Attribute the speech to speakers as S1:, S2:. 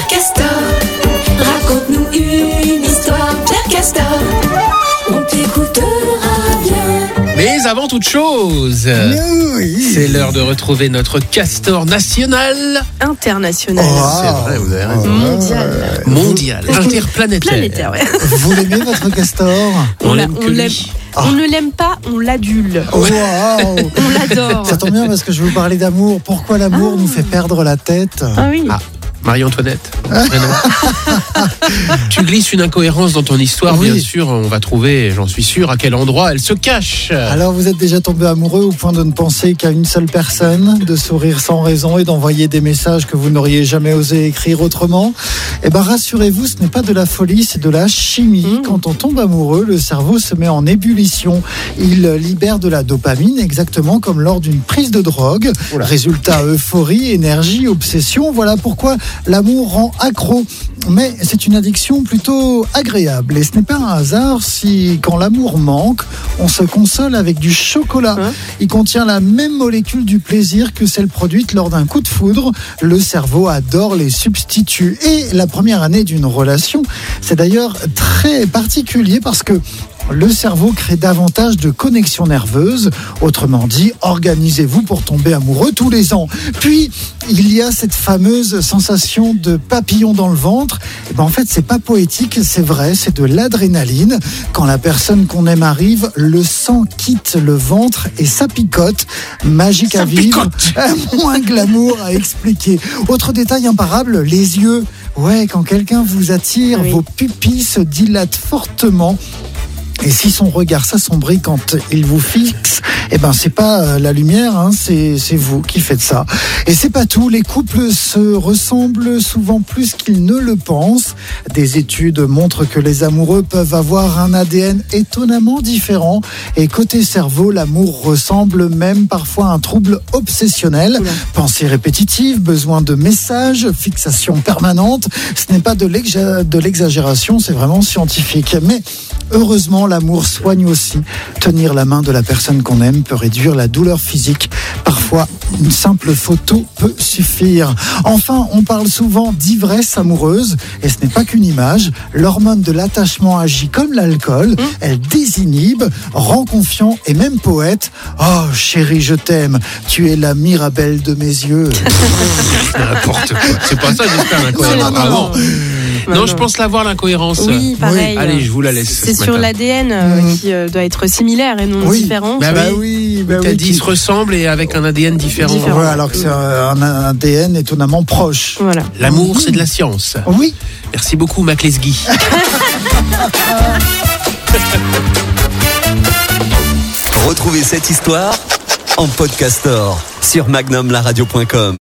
S1: Pierre Castor, raconte-nous une histoire. Pierre Castor, on t'écoutera bien.
S2: Mais avant toute chose, c'est l'heure de retrouver notre castor national.
S3: International.
S2: C'est vrai, vous avez raison. Mondial, interplanétaire.
S3: Planétaire, ouais.
S4: Vous l'aimez votre castor?
S2: On l'aime que lui.
S3: On ne l'aime pas, on l'adule.
S4: Waouh.
S3: On l'adore.
S4: Ça tombe bien parce que je vais vous parler d'amour. Pourquoi l'amour nous fait perdre la tête?
S3: Ah oui.
S2: Ah. Marie-Antoinette. Tu glisses une incohérence dans ton histoire,
S4: Oui.
S2: bien sûr. On va trouver, j'en suis sûr, à quel endroit elle se cache.
S4: Alors vous êtes déjà tombé amoureux au point de ne penser qu'à une seule personne, de sourire sans raison et d'envoyer des messages que vous n'auriez jamais osé écrire autrement? Eh bien rassurez-vous, ce n'est pas de la folie, c'est de la chimie. Quand on tombe amoureux, le cerveau se met en ébullition. Il libère de la dopamine, exactement comme lors d'une prise de drogue. Résultat, euphorie, énergie, obsession. Voilà pourquoi l'amour rend accro. Mais c'est une addiction plutôt agréable. Et ce n'est pas un hasard si, quand l'amour manque, on se console avec du chocolat. Il contient la même molécule du plaisir que celle produite lors d'un coup de foudre. Le cerveau adore les substituts. Et la première année d'une relation, c'est d'ailleurs très particulier parce que le cerveau crée davantage de connexions nerveuses. Autrement dit, organisez-vous pour tomber amoureux tous les ans. Puis, il y a cette fameuse sensation de papillon dans le ventre. Et ben en fait, c'est pas poétique, c'est vrai, c'est de l'adrénaline. Quand la personne qu'on aime arrive, le sang quitte le ventre et ça picote. Magique
S2: Ça
S4: à vivre,
S2: picote.
S4: moins glamour à expliquer. Autre détail imparable, les yeux. Ouais, quand quelqu'un vous attire,
S3: Oui.
S4: vos pupilles se dilatent fortement. Et si son regard s'assombrit quand il vous fixe, eh ben c'est pas la lumière, hein, c'est vous qui faites ça. Et c'est pas tout, les couples se ressemblent souvent plus qu'ils ne le pensent. Des études montrent que les amoureux peuvent avoir un ADN étonnamment différent. Et côté cerveau, l'amour ressemble même parfois à un trouble obsessionnel. Pensée répétitive, besoin de messages, fixation permanente. Ce n'est pas de l'exagération, c'est vraiment scientifique. Mais heureusement, l'amour soigne aussi. Tenir la main de la personne qu'on aime peut réduire la douleur physique. Parfois, une simple photo peut suffire. Enfin, on parle souvent d'ivresse amoureuse et ce n'est pas qu'une image. L'hormone de l'attachement agit comme l'alcool. Elle désinhibe, rend confiant et même poète. Oh chérie, je t'aime. Tu es la Mirabelle de mes yeux.
S2: N'importe quoi. C'est pas ça, j'espère, l'incohérence.
S4: Non.
S2: Ah bon. Non, je pense l'avoir, l'incohérence.
S3: Oui, pareil.
S2: Allez, je vous la laisse.
S3: C'est
S2: ce
S3: sur
S2: matin.
S3: l'ADN qui doit être similaire et non différent.
S2: Bah
S4: oui.
S2: T'as dit, ils se ressemblent et avec un ADN différent.
S4: Ouais, alors que c'est un ADN étonnamment proche.
S3: Voilà.
S2: L'amour, c'est de la science.
S4: Oui.
S2: Merci beaucoup, Mac Lesguy.
S5: Retrouvez cette histoire en podcastor sur magnumlaradio.com.